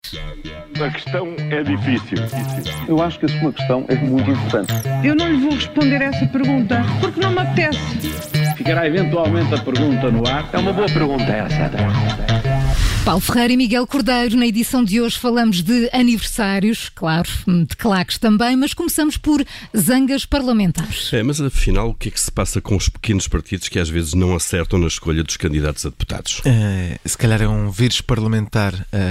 A questão é difícil. Eu acho que a sua questão é muito importante. Eu não lhe vou responder essa pergunta porque não me apetece. Ficará eventualmente a pergunta no ar. É uma boa pergunta essa. Paulo Ferreira e Miguel Cordeiro. Na edição de hoje falamos de aniversários, claro, de claques também, mas começamos por zangas parlamentares. Mas afinal, o que é que se passa com os pequenos partidos que às vezes não acertam na escolha dos candidatos a deputados? Se calhar é um vírus parlamentar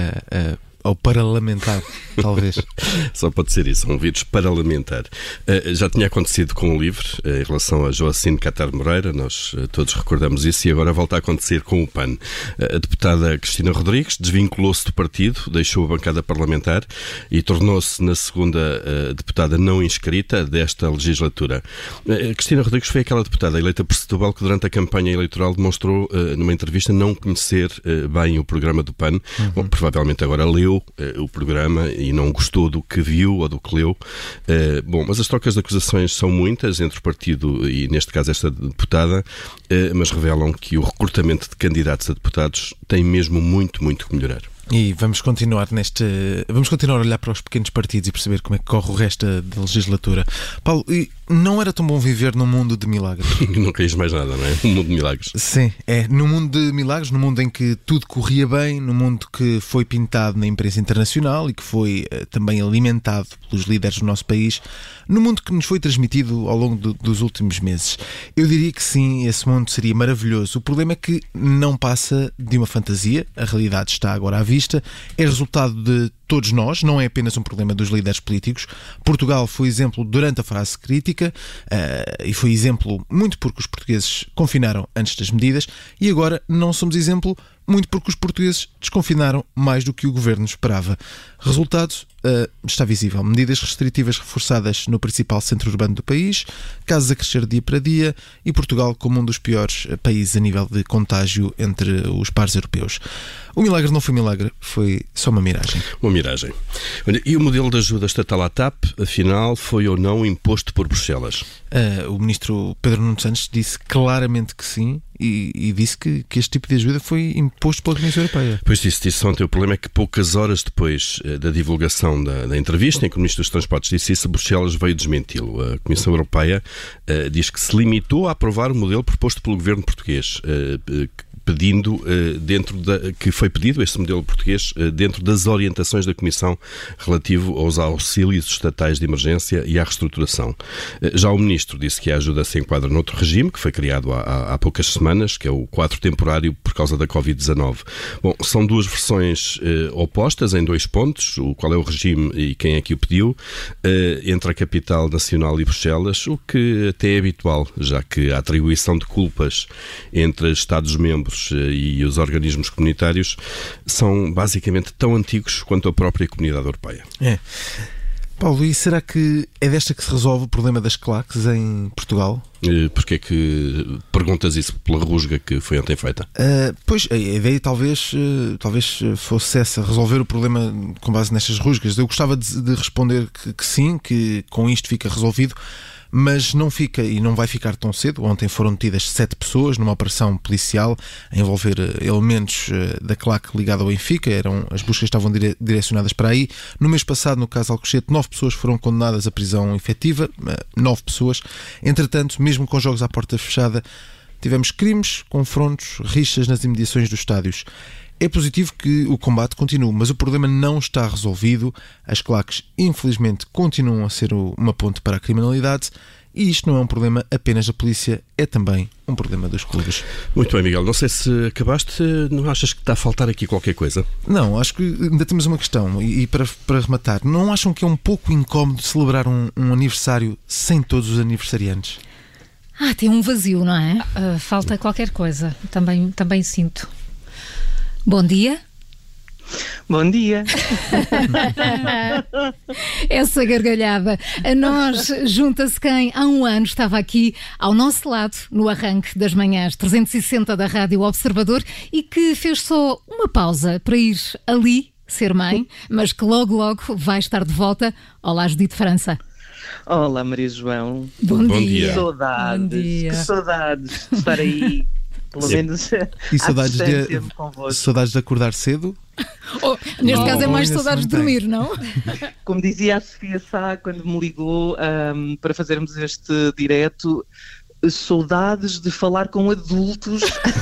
ou parlamentar, talvez. Só pode ser isso, um vírus parlamentar. Já tinha acontecido com o LIVRE, em relação a Joacine Catar Moreira, nós todos recordamos isso, e agora volta a acontecer com o PAN. A deputada Cristina Rodrigues desvinculou-se do partido, deixou a bancada parlamentar e tornou-se na segunda deputada não inscrita desta legislatura. Cristina Rodrigues foi aquela deputada eleita por Setúbal que durante a campanha eleitoral demonstrou, numa entrevista, não conhecer bem o programa do PAN. Bom, provavelmente agora leu o programa e não gostou do que viu ou do que leu. Mas as trocas de acusações são muitas entre o partido e, neste caso, esta deputada, mas revelam que o recrutamento de candidatos a deputados tem mesmo muito que melhorar. E vamos continuar a olhar para os pequenos partidos e perceber como é que corre o resto da legislatura. Paulo, não era tão bom viver num mundo de milagres? Não queres mais nada, não é? Um mundo de milagres. Sim, é. Num mundo de milagres, num mundo em que tudo corria bem, num mundo que foi pintado na imprensa internacional e que foi também alimentado pelos líderes do nosso país, num mundo que nos foi transmitido ao longo dos últimos meses. Eu diria que sim, esse mundo seria maravilhoso. O problema é que não passa de uma fantasia, a realidade está agora à vista, é resultado de todos nós, não é apenas um problema dos líderes políticos. Portugal foi exemplo durante a fase crítica e foi exemplo muito porque os portugueses confinaram antes das medidas, e agora não somos exemplo muito porque os portugueses desconfinaram mais do que o governo esperava. Resultado está visível. Medidas restritivas reforçadas no principal centro urbano do país, casos a crescer dia para dia e Portugal como um dos piores países a nível de contágio entre os pares europeus. O milagre não foi milagre, foi só uma miragem. Uma miragem. Olha, e o modelo de ajuda estatal à TAP, afinal, foi ou não imposto por Bruxelas? O ministro Pedro Nuno Santos disse claramente que sim e disse que este tipo de ajuda foi imposto pela Comissão Europeia. Pois disse ontem. O problema é que poucas horas depois da divulgação da entrevista em que o Ministro dos Transportes disse isso, Bruxelas veio desmenti-lo. A Comissão Europeia diz que se limitou a aprovar o modelo proposto pelo governo português, pedindo que foi pedido este modelo português dentro das orientações da Comissão relativo aos auxílios estatais de emergência e à reestruturação. Já o Ministro disse que a ajuda se enquadra noutro regime, que foi criado há poucas semanas, que é o quadro temporário por causa da Covid-19. Bom, são duas versões opostas em dois pontos, qual é o regime e quem é que o pediu, entre a capital nacional e Bruxelas, o que até é habitual, já que a atribuição de culpas entre Estados-membros e os organismos comunitários são basicamente tão antigos quanto a própria Comunidade Europeia. Paulo, e será que é desta que se resolve o problema das claques em Portugal? Porquê é que perguntas isso pela rusga que foi ontem feita? Pois, a ideia talvez fosse essa, resolver o problema com base nestas rusgas. Eu gostava de responder que sim, que com isto fica resolvido, mas não fica e não vai ficar tão cedo. Ontem foram detidas 7 pessoas numa operação policial a envolver elementos da claque ligada ao Benfica. As buscas estavam direcionadas para aí. No mês passado, no caso Alcochete, 9 pessoas foram condenadas à prisão efetiva. 9 pessoas. Entretanto, mesmo com jogos à porta fechada, tivemos crimes, confrontos, rixas nas imediações dos estádios. É positivo que o combate continue, mas o problema não está resolvido. As claques, infelizmente, continuam a ser uma ponte para a criminalidade e isto não é um problema apenas da polícia, é também um problema dos clubes. Muito bem, Miguel. Não sei se acabaste, não achas que está a faltar aqui qualquer coisa? Não, acho que ainda temos uma questão e para rematar, não acham que é um pouco incómodo celebrar um aniversário sem todos os aniversariantes? Tem um vazio, não é? Falta qualquer coisa, também sinto. Bom dia. Bom dia. Essa gargalhada. A nós junta-se quem há um ano estava aqui ao nosso lado no arranque das manhãs 360 da Rádio Observador e que fez só uma pausa para ir ali ser mãe, mas que logo vai estar de volta. Olá, Judite França. Olá, Maria João. Bom dia. Saudades. Bom dia. Que saudades de estar aí. Pelo menos e saudades de acordar cedo? Neste caso é mais saudades de dormir, não? Como dizia a Sofia Sá quando me ligou para fazermos este direto, saudades de falar com adultos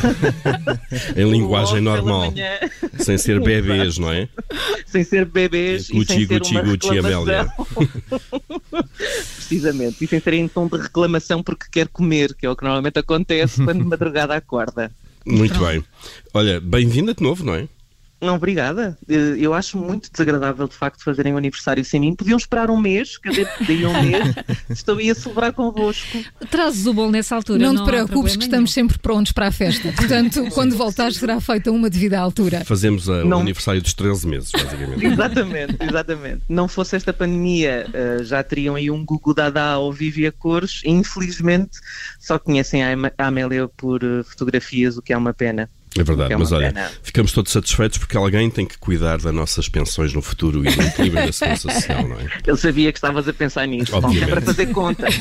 em linguagem normal, sem ser bebês, não é? Sem ser bebês e sem ser uma reclamação. Precisamente, e sem ser em tom de reclamação porque quer comer, que é o que normalmente acontece quando de madrugada acorda. Muito bem. Olha, bem-vinda de novo, não é? Não, obrigada. Eu acho muito desagradável, de facto, fazerem o aniversário sem mim. Podiam esperar um mês, que eu daí um mês estou aí a celebrar convosco. Trazes o bolo nessa altura, não te preocupes que estamos sempre prontos para a festa. Portanto, quando voltares será feita uma devida altura. Fazemos o aniversário dos 13 meses, basicamente. Exatamente. Não fosse esta pandemia, já teriam aí um Gugu Dadá ao vivo e a cores. Infelizmente, só conhecem a Amélia por fotografias, o que é uma pena. É verdade, mas olha, ficamos todos satisfeitos porque alguém tem que cuidar das nossas pensões no futuro e no equilíbrio da segurança social, não é? Eu sabia que estavas a pensar nisso, é para fazer contas.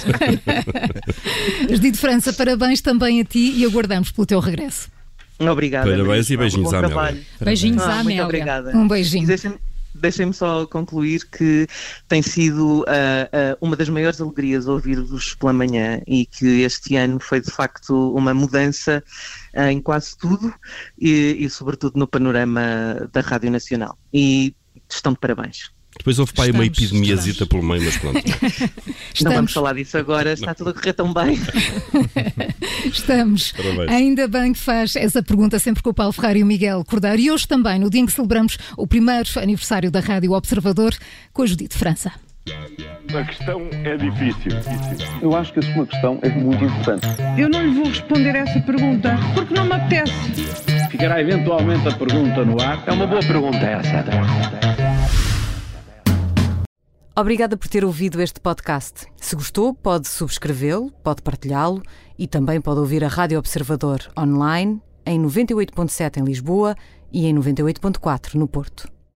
Judite França, parabéns também a ti e aguardamos pelo teu regresso. Obrigada. Parabéns e beijinhos à Amélia. Beijinhos à Amélia. Muito obrigada. Um beijinho. Deixem-me só concluir que tem sido uma das maiores alegrias ouvir-vos pela manhã e que este ano foi de facto uma mudança em quase tudo e sobretudo no panorama da Rádio Nacional. E estão de parabéns. Depois houve para aí uma epidemiazita pelo meio, mas pronto. Não vamos falar disso agora, está tudo a correr tão bem. Estamos. Parabéns. Ainda bem que faz essa pergunta sempre com o Paulo Ferreira e o Miguel Cordeiro. E hoje também, no dia em que celebramos o primeiro aniversário da Rádio Observador, com a Judite França. A questão é difícil. Eu acho que a sua questão é muito importante. Eu não lhe vou responder essa pergunta porque não me apetece. Ficará eventualmente a pergunta no ar. É uma boa pergunta essa. Obrigada por ter ouvido este podcast. Se gostou, pode subscrevê-lo, pode partilhá-lo e também pode ouvir a Rádio Observador online em 98.7 em Lisboa e em 98.4 no Porto.